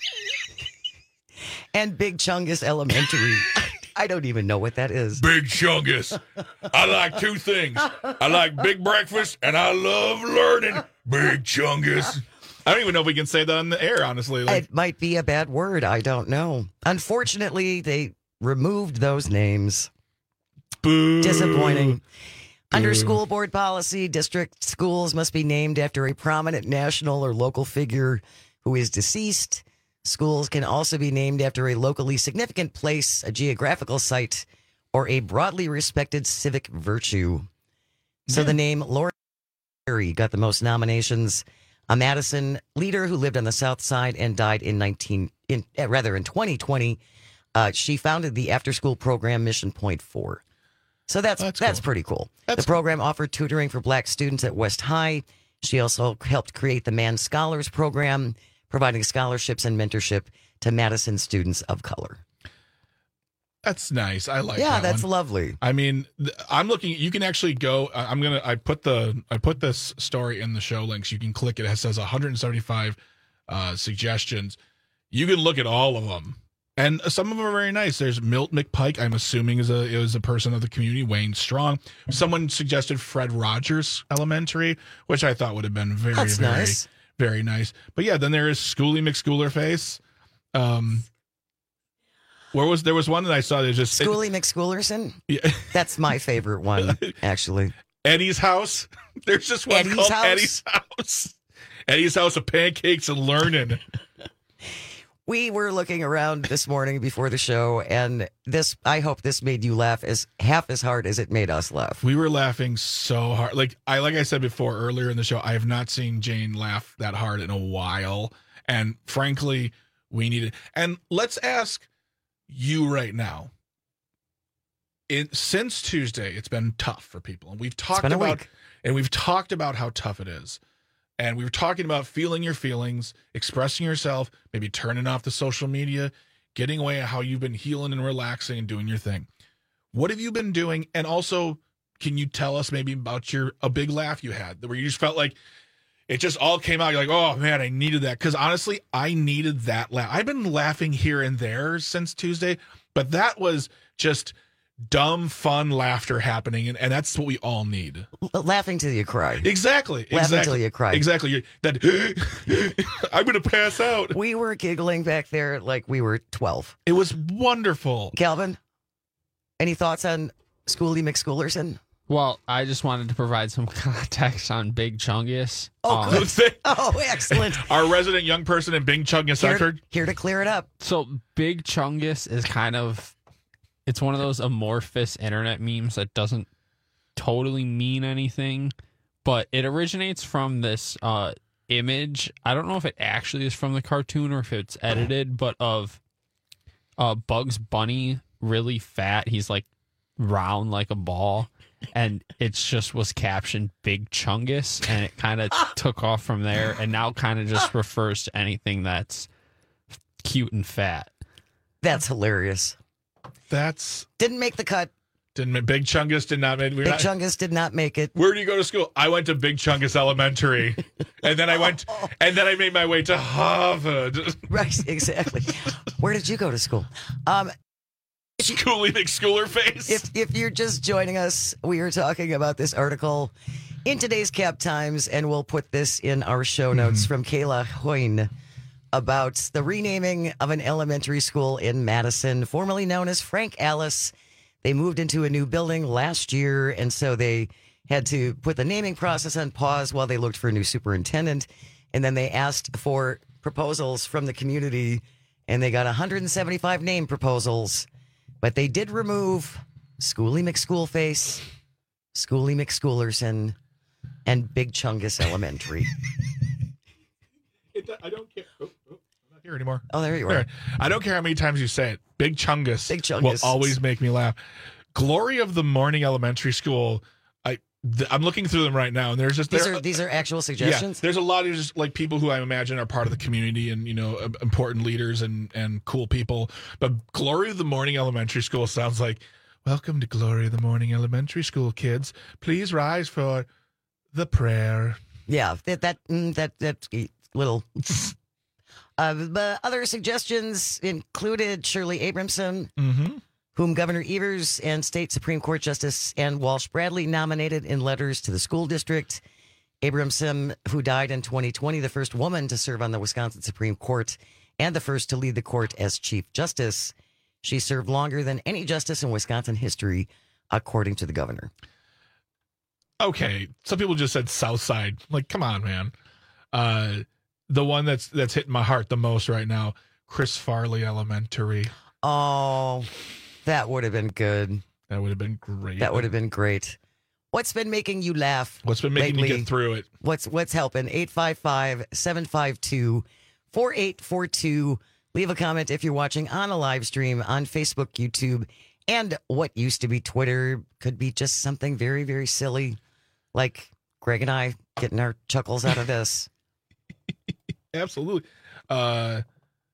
and Big Chungus Elementary. I don't even know what that is. Big Chungus. I like two things. I like big breakfast, and I love learning. Big Chungus. I don't even know if we can say that on the air, honestly. It might be a bad word. I don't know. Unfortunately, they removed those names. Boo. Disappointing. Under school board policy, district schools must be named after a prominent national or local figure who is deceased. Schools can also be named after a locally significant place, a geographical site, or a broadly respected civic virtue. So the name Laura Perry got the most nominations. A Madison leader who lived on the South Side and died in 2020. She founded the after-school program Mission Point 4. So that's cool. Pretty cool. The program offered tutoring for black students at West High. She also helped create the Man Scholars program, providing scholarships and mentorship to Madison students of color. That's nice. I like that. Yeah, that's one. lovely. I mean, I'm looking, you can actually go, I put this story in the show links. You can click it. It says 175 suggestions. You can look at all of them. And some of them are very nice. There's Milt McPike, I'm assuming is a person of the community, Wayne Strong. Someone suggested Fred Rogers Elementary, which I thought would have been very Very nice. But yeah, then there is Schoolie McSchoolerface. There was one that I saw that just Schoolie McSchoolerson? Yeah. That's my favorite one, actually. Eddie's house. There's just one Eddie's called house? Eddie's house. Eddie's house of pancakes and learning. We were looking around this morning before the show, and I hope this made you laugh half as hard as it made us laugh. We were laughing so hard. Like I said before earlier in the show, I have not seen Jane laugh that hard in a while. And frankly, we need it. And let's ask you right now. Since Tuesday, it's been tough for people. And we've talked about how tough it is. And we were talking about feeling your feelings, expressing yourself, maybe turning off the social media, getting away how you've been healing and relaxing and doing your thing. What have you been doing? And also, can you tell us maybe about a big laugh you had where you just felt like it just all came out? You're like, oh man, I needed that. Because honestly, I needed that laugh. I've been laughing here and there since Tuesday, but that was just dumb, fun laughter happening, and that's what we all need. Laughing till you cry. Exactly. Laughing till you cry. Exactly. I'm going to pass out. We were giggling back there like we were 12. It was wonderful. Calvin, any thoughts on Schoolie McSchoolerson? Well, I just wanted to provide some context on Big Chungus. Oh, good. Oh, excellent. Our resident young person in Big Chungus, here to clear it up. So Big Chungus is kind of... It's one of those amorphous internet memes that doesn't totally mean anything, but it originates from this image. I don't know if it actually is from the cartoon or if it's edited, but of Bugs Bunny, really fat. He's like round like a ball, and it just was captioned Big Chungus, and it kind of took off from there, and now kind of just refers to anything that's cute and fat. That's hilarious. Didn't make the cut. Big Chungus did not make. Chungus did not make it. Where do you go to school? I went to Big Chungus Elementary, and then I made my way to Harvard. Right, exactly. Where did you go to school? Schoolie McSchoolerface. If you're just joining us, we are talking about this article in today's Cap Times, and we'll put this in our show notes from Kayla Hoyne, about the renaming of an elementary school in Madison, formerly known as Frank Alice. They moved into a new building last year, and so they had to put the naming process on pause while they looked for a new superintendent. And then they asked for proposals from the community, and they got 175 name proposals. But they did remove Schoolie McSchoolface, Schoolie McSchoolerson, and Big Chungus Elementary. I don't care. I'm not here anymore. Oh, there you are. I don't care how many times you say it. Big Chungus will always make me laugh. Glory of the Morning Elementary School. I'm looking through them right now, and there's just these are actual suggestions. Yeah, there's a lot of just like people who I imagine are part of the community and important leaders and cool people. But Glory of the Morning Elementary School sounds like, welcome to Glory of the Morning Elementary School, kids. Please rise for the prayer. Yeah, that little. But other suggestions included Shirley Abramson, whom Governor Evers and State Supreme Court Justice Ann Walsh Bradley nominated in letters to the school district. Abramson, who died in 2020, the first woman to serve on the Wisconsin Supreme Court and the first to lead the court as Chief Justice. She served longer than any justice in Wisconsin history, according to the governor. Okay, some people just said South Side. Like, come on, man. The one that's hitting my heart the most right now, Chris Farley Elementary. Oh, that would have been good. That would have been great. That would have been great. What's been making you laugh? What's been making you get through it? What's helping? 855-752-4842. Leave a comment if you're watching on a live stream on Facebook, YouTube, and what used to be Twitter. Could be just something very, very silly, like Greg and I getting our chuckles out of this. Absolutely. Oh,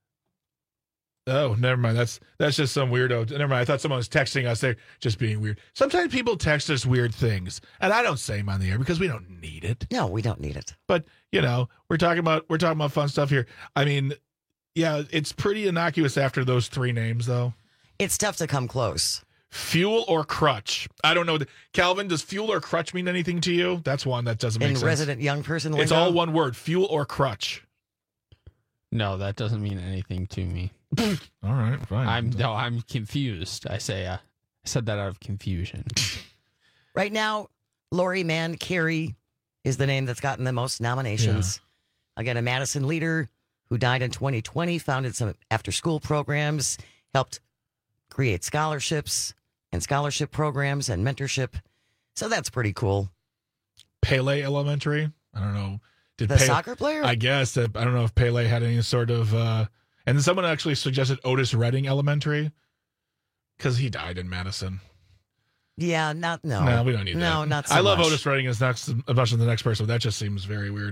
never mind. That's just some weirdo. Never mind. I thought someone was texting us. They're just being weird. Sometimes people text us weird things, and I don't say them on the air because we don't need it. No, we don't need it. But we're talking about fun stuff here. I mean, yeah, it's pretty innocuous after those three names, though. It's tough to come close. Fuel or crutch? I don't know. Calvin, does fuel or crutch mean anything to you? That's one that doesn't make sense. In resident young person lingo? It's all one word. Fuel or crutch? No, that doesn't mean anything to me. All right, fine. I'm confused. I said that out of confusion. Right now, Lori Mann Carey is the name that's gotten the most nominations. Yeah. Again, a Madison leader who died in 2020, founded some after-school programs, helped create scholarships and scholarship programs and mentorship. So that's pretty cool. Pele Elementary? I don't know. The soccer player? I guess. I don't know if Pele had any sort of... and then someone actually suggested Otis Redding Elementary because he died in Madison. Yeah, no, we don't need that. No, not so I love much. Otis Redding as much as the next person, but that just seems very weird.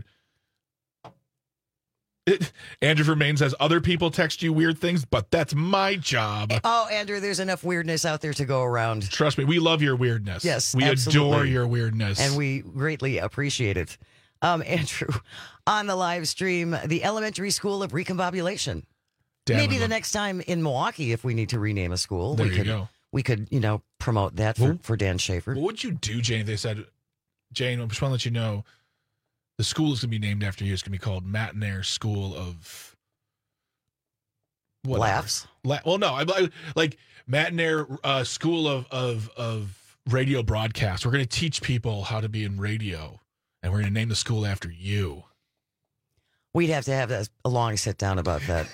Andrew Vermain says, other people text you weird things, but that's my job. Oh, Andrew, there's enough weirdness out there to go around. Trust me, we love your weirdness. Yes, we absolutely. adore your weirdness. And we greatly appreciate it. Andrew, on the live stream, the Elementary School of Recombobulation. Maybe the next time in Milwaukee, if we need to rename a school, there you go. We could, promote that for Dan Schaefer. What would you do, Jane, if they said, Jane, I just want to let you know, the school is going to be named after you. It's going to be called Matt Nair School of... whatever. Laughs? Well, no. I like Matt Nair School of Radio Broadcast. We're going to teach people how to be in radio, and we're going to name the school after you. We'd have to have a long sit down about that.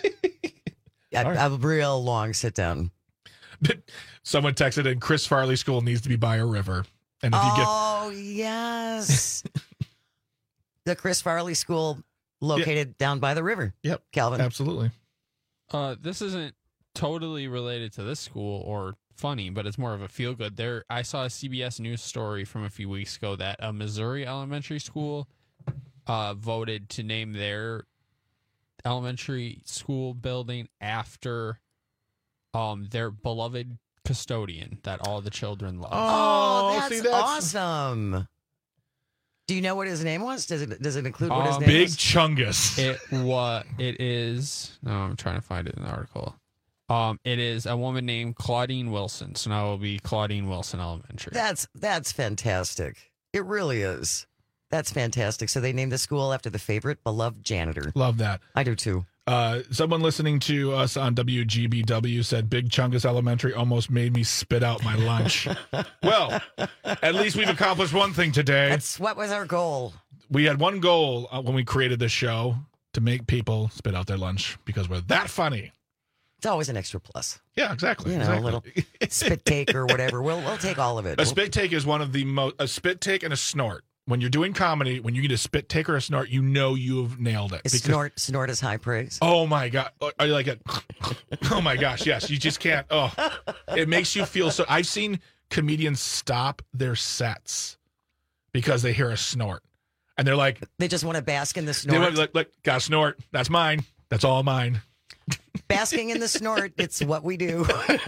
A real long sit down. Someone texted in, Chris Farley School needs to be by a river. And if yes. The Chris Farley School located down by the river. Yep. Calvin. Absolutely. This isn't totally related to this school or funny, but it's more of a feel good. I saw a CBS News story from a few weeks ago that a Missouri elementary school voted to name their elementary school building after their beloved custodian that all the children love. Oh, that's awesome. Do you know what his name was? Does it include what his name Big was? Chungus. It is. No, I'm trying to find it in the article. It is a woman named Claudine Wilson. So now it will be Claudine Wilson Elementary. That's fantastic. It really is. That's fantastic. So they named the school after the favorite beloved janitor. Love that. I do too. Someone listening to us on WGBW said Big Chungus Elementary almost made me spit out my lunch. Well, at least we've accomplished one thing today. That's what was our goal. We had one goal when we created this show, to make people spit out their lunch because we're that funny. It's always an extra plus. Yeah, exactly. A little spit take or whatever. We'll take all of it. A spit take is one of the most. A spit take and a snort. When you're doing comedy, when you get a spit take or a snort, you know you've nailed it. Snort is high praise. Oh my God! Are you like it? Oh my gosh! Yes, you just can't. Oh, it makes you feel so. I've seen comedians stop their sets because they hear a snort, and they're like, they just want to bask in the snort. They like, got a snort. That's mine. That's all mine. Basking in the snort. It's what we do.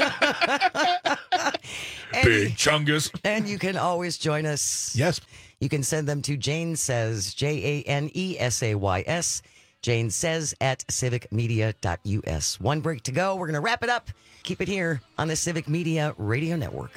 Big Chungus. And you can always join us. Yes. You can send them to Jane Says, JANESAYS, Jane Says at civicmedia.us. One break to go. We're going to wrap it up. Keep it here on the Civic Media Radio Network.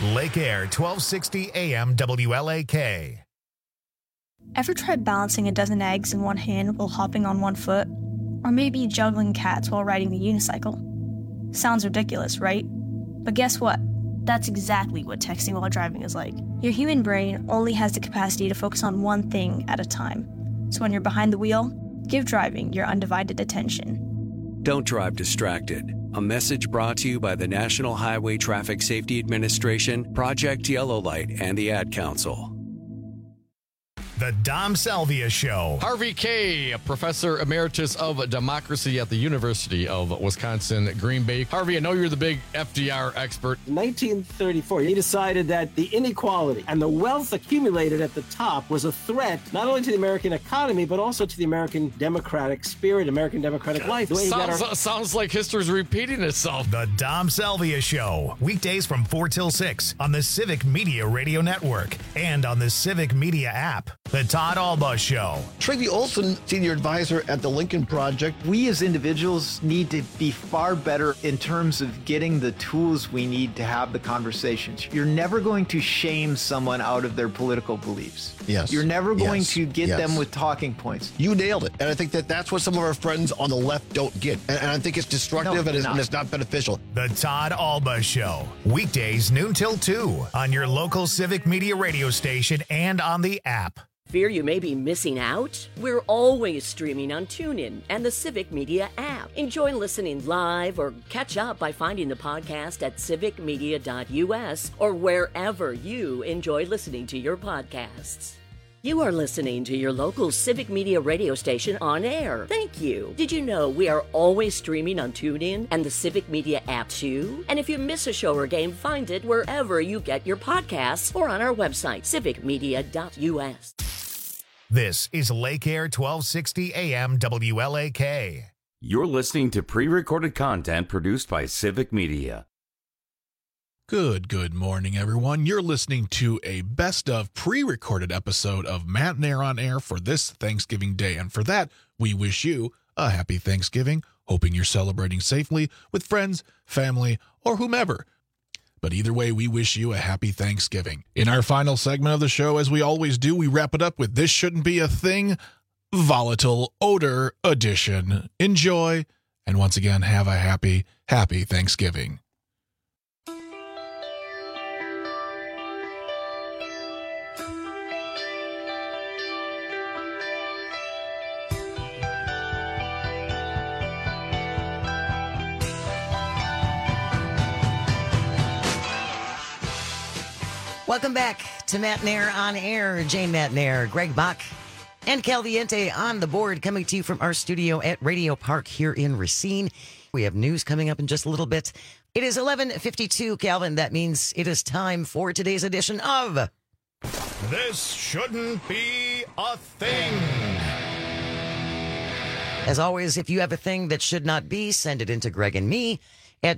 Lake Air 1260 AM WLAK. Ever tried balancing a dozen eggs in one hand while hopping on one foot? Or maybe juggling cats while riding the unicycle? Sounds ridiculous, right? But guess what? That's exactly what texting while driving is like. Your human brain only has the capacity to focus on one thing at a time. So when you're behind the wheel, give driving your undivided attention. Don't drive distracted. A message brought to you by the National Highway Traffic Safety Administration, Project Yellow Light, and the Ad Council. The Dom Salvia Show. Harvey Kaye, a professor emeritus of democracy at the University of Wisconsin, Green Bay. Harvey, I know you're the big FDR expert. In 1934, he decided that the inequality and the wealth accumulated at the top was a threat not only to the American economy, but also to the American democratic spirit, American democratic life. Sounds like history's repeating itself. The Dom Salvia Show. Weekdays from 4 till 6 on the Civic Media Radio Network and on the Civic Media app. The Todd Alba Show. Tracy Olson, Senior Advisor at the Lincoln Project. We as individuals need to be far better in terms of getting the tools we need to have the conversations. You're never going to shame someone out of their political beliefs. Yes. You're never going to get them with talking points. You nailed it. And I think that's what some of our friends on the left don't get. And I think it's destructive and it's not beneficial. The Todd Alba Show. Weekdays noon till 2 on your local Civic Media radio station and on the app. Fear you may be missing out? We're always streaming on TuneIn and the Civic Media app. Enjoy listening live or catch up by finding the podcast at civicmedia.us or wherever you enjoy listening to your podcasts. You are listening to your local Civic Media radio station on air. Thank you. Did you know we are always streaming on TuneIn and the Civic Media app too? And if you miss a show or game, find it wherever you get your podcasts or on our website, civicmedia.us. This is Lake Air 1260 AM WLAK. You're listening to pre-recorded content produced by Civic Media. Good morning, everyone. You're listening to a best of pre-recorded episode of Matt and Air on Air for this Thanksgiving Day. And for that, we wish you a happy Thanksgiving, hoping you're celebrating safely with friends, family, or whomever. But either way, we wish you a happy Thanksgiving. In our final segment of the show, as we always do, we wrap it up with This Shouldn't Be a Thing, Volatile Odor Edition. Enjoy, and once again, have a happy Thanksgiving. Welcome back to Matt and Air on Air. Jane Matt and Air, Greg Bach, and Calviente on the board, coming to you from our studio at Radio Park here in Racine. We have news coming up in just a little bit. It is 11:52, Calvin. That means it is time for today's edition of This Shouldn't Be a Thing. As always, if you have a thing that should not be, send it into Greg and me at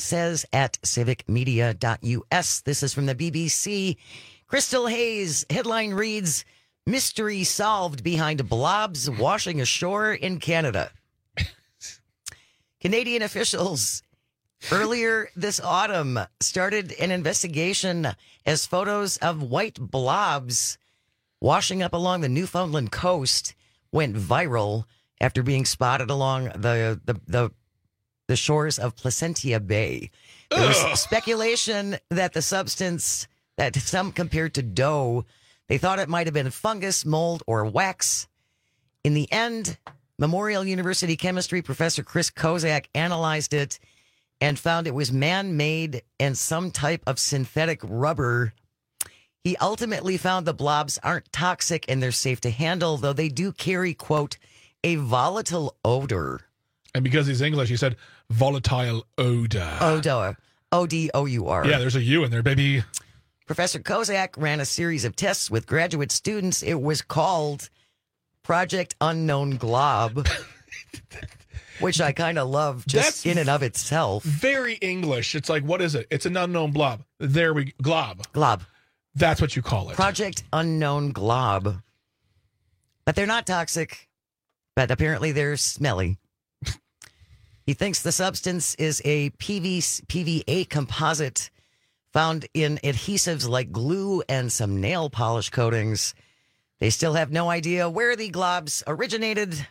janesays@civicmedia.us. This is from the BBC. Crystal Hayes, headline reads, Mystery solved behind blobs washing ashore in Canada. Canadian officials earlier this autumn started an investigation as photos of white blobs washing up along the Newfoundland coast went viral after being spotted along the shores of Placentia Bay. There was speculation that the substance that some compared to dough, they thought it might have been fungus, mold, or wax. In the end, Memorial University chemistry professor Chris Kozak analyzed it and found it was man-made and some type of synthetic rubber. He ultimately found the blobs aren't toxic and they're safe to handle, though they do carry, quote, a volatile odor. And because he's English, he said volatile odor. Odor. O-D-O-U-R. Yeah, there's a U in there, baby. Professor Kozak ran a series of tests with graduate students. It was called Project Unknown Glob, which I kind of love just in and of itself. Very English. It's like, what is it? It's an unknown blob. There we glob. Glob. That's what you call it. Project Unknown Glob. But they're not toxic, but apparently they're smelly. He thinks the substance is a PVA composite found in adhesives like glue and some nail polish coatings. They still have no idea where the globs originated.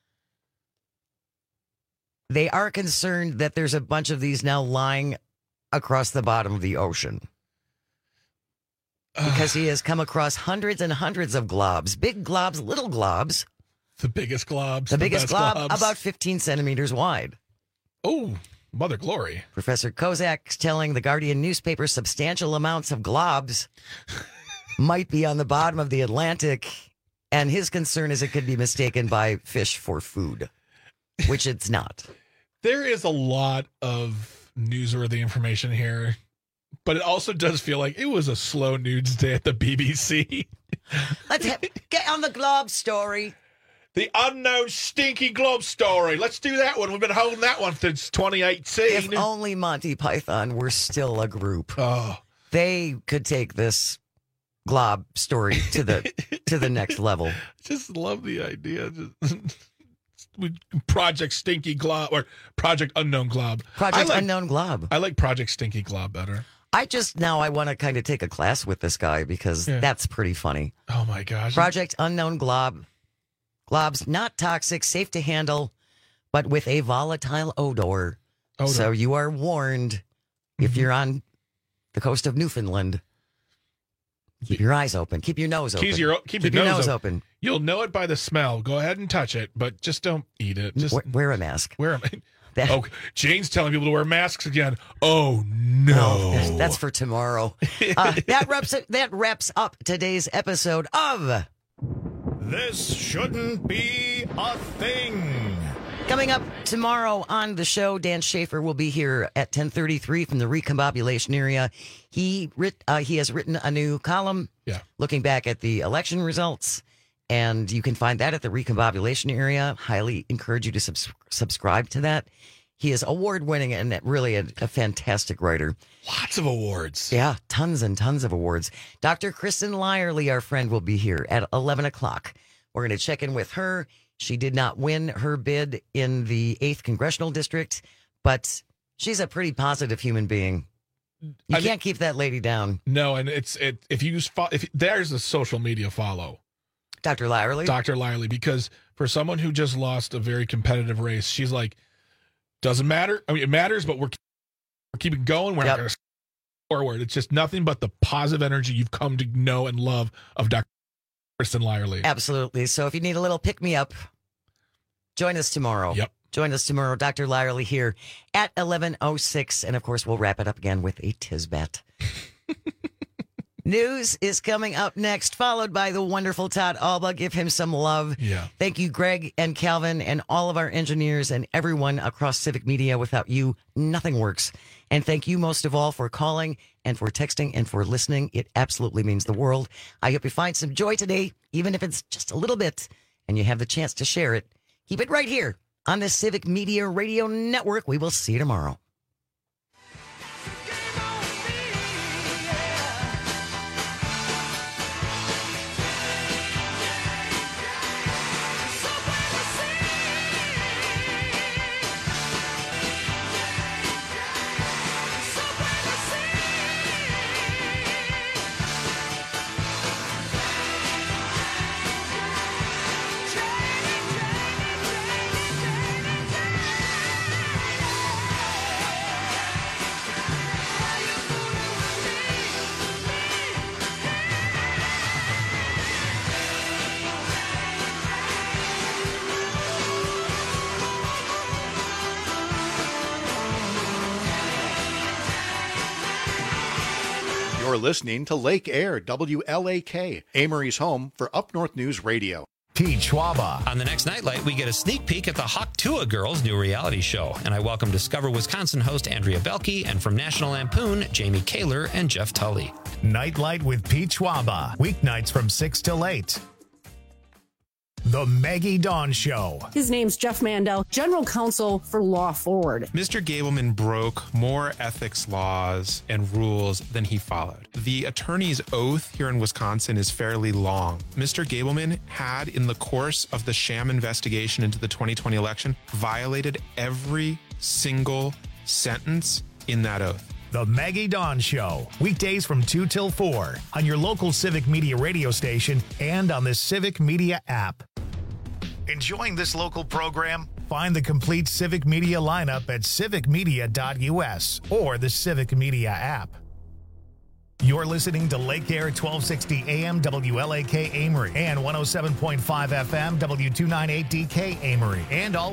They are concerned that there's a bunch of these now lying across the bottom of the ocean. Because he has come across hundreds and hundreds of globs. Big globs, little globs. The biggest globs. The biggest glob, about 15 centimeters wide. Oh, mother glory. Professor Kozak's telling the Guardian newspaper substantial amounts of globs might be on the bottom of the Atlantic, and his concern is it could be mistaken by fish for food, which it's not. There is a lot of newsworthy information here, but it also does feel like it was a slow news day at the BBC. Let's get on the glob story. The unknown stinky glob story. Let's do that one. We've been holding that one since 2018. If only Monty Python were still a group. Oh. They could take this glob story to the next level. Just love the idea. Project Stinky Glob or Project Unknown Glob. Unknown Glob. I like Project Stinky Glob better. I want to kind of take a class with this guy because that's pretty funny. Oh my gosh. Project Unknown Glob. Globs not toxic, safe to handle, but with a volatile odor. So you are warned if you're on the coast of Newfoundland. Keep your eyes open. Keep your nose open. Keep your nose open. You'll know it by the smell. Go ahead and touch it, but just don't eat it. Just wear a mask. Jane's telling people to wear masks again. Oh no, that's for tomorrow. That wraps up today's episode of This Shouldn't Be a Thing. Coming up tomorrow on the show, Dan Schaefer will be here at 10:33 from the recombobulation area. He has written a new column looking back at the election results, and you can find that at the recombobulation area. Highly encourage you to subscribe to that. He is award-winning and really a fantastic writer. Lots of awards. Yeah, tons and tons of awards. Dr. Kristen Lyerly, our friend, will be here at 11 o'clock. We're going to check in with her. She did not win her bid in the 8th Congressional District, but she's a pretty positive human being. You can't keep that lady down. No, and if there's a social media follow. Dr. Lyerly, because for someone who just lost a very competitive race, she's like, doesn't matter. I mean, it matters, but we're keeping going. We're not going to forward. It's just nothing but the positive energy you've come to know and love of Dr. Kristen Lyerly. Absolutely. So if you need a little pick-me-up, join us tomorrow. Yep. Join us tomorrow. Dr. Lyerly here at 11:06. And, of course, we'll wrap it up again with a Tisbet. News is coming up next, followed by the wonderful Todd Alba. Give him some love. Yeah. Thank you, Greg and Calvin, and all of our engineers and everyone across Civic Media. Without you, nothing works. And thank you most of all for calling and for texting and for listening. It absolutely means the world. I hope you find some joy today, even if it's just a little bit, and you have the chance to share it. Keep it right here on the Civic Media Radio Network. We will see you tomorrow. You're listening to Lake Air, WLAK, Amory's home for Up North News Radio. Pete Schwaba. On the next Nightlight, we get a sneak peek at the Hawktua Girls' new reality show. And I welcome Discover Wisconsin host Andrea Belke, and from National Lampoon, Jamie Kaler and Jeff Tully. Nightlight with Pete Schwaba. Weeknights from 6 till 8. The Maggie Dawn Show. His name's Jeff Mandel, General Counsel for Law Forward. Mr. Gableman broke more ethics laws and rules than he followed. The attorney's oath here in Wisconsin is fairly long. Mr. Gableman had, in the course of the sham investigation into the 2020 election, violated every single sentence in that oath. The Maggie Dawn Show, weekdays from 2 till 4 on your local Civic Media radio station and on the Civic Media app. Enjoying this local program? Find the complete Civic Media lineup at civicmedia.us or the Civic Media app. You're listening to Lake Air 1260 AM WLAK Amory and 107.5 FM W298DK Amory and all